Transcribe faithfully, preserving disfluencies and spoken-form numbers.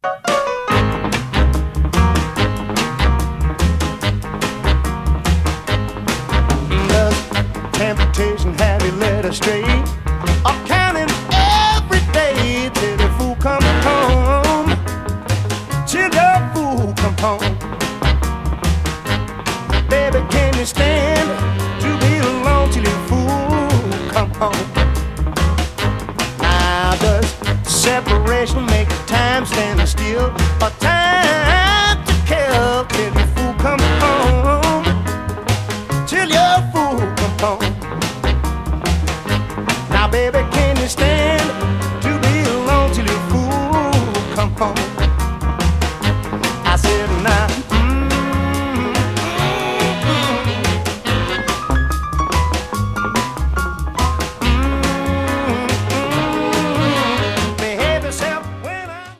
Does temptation have you led astray? Or counting every day till the fool come home? Till the fool come home. Baby, can you stand to be alone till the fool come home? Now does separation make time stand still, or time to kill till the fool come home? Till your fool come home. Now baby, can you stand to be alone till the fool come home?